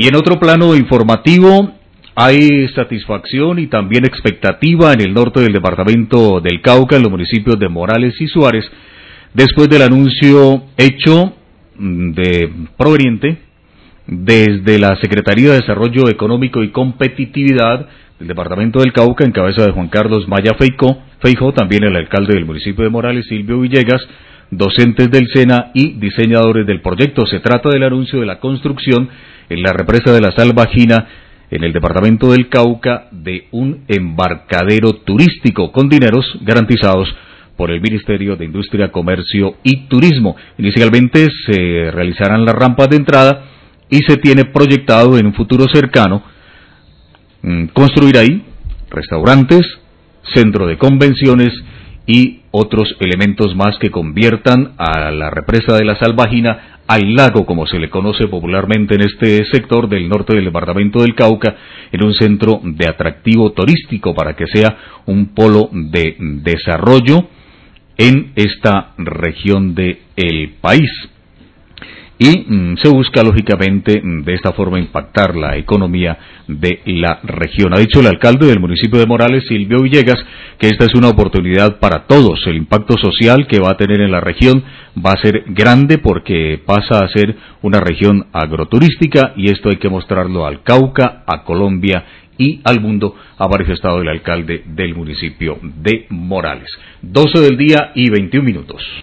Y en otro plano informativo, hay satisfacción y también expectativa en el norte del departamento del Cauca, en los municipios de Morales y Suárez, después del anuncio hecho proveniente desde la Secretaría de Desarrollo Económico y Competitividad del departamento del Cauca, en cabeza de Juan Carlos Maya Feijó, también el alcalde del municipio de Morales, Silvio Villegas, docentes del SENA y diseñadores del proyecto. Se trata del anuncio de la construcción en la represa de la Salvajina, en el departamento del Cauca, de un embarcadero turístico con dineros garantizados por el Ministerio de Industria, Comercio y Turismo. Inicialmente se realizarán las rampas de entrada y se tiene proyectado en un futuro cercano construir ahí restaurantes, centro de convenciones y otros elementos más que conviertan a la represa de la Salvajina, al lago, como se le conoce popularmente en este sector del norte del departamento del Cauca, en un centro de atractivo turístico para que sea un polo de desarrollo en esta región del país. Y se busca, lógicamente, de esta forma impactar la economía de la región. Ha dicho el alcalde del municipio de Morales, Silvio Villegas, que esta es una oportunidad para todos. El impacto social que va a tener en la región va a ser grande porque pasa a ser una región agroturística, y esto hay que mostrarlo al Cauca, a Colombia y al mundo, ha manifestado el alcalde del municipio de Morales. 12 del día y 21 minutos.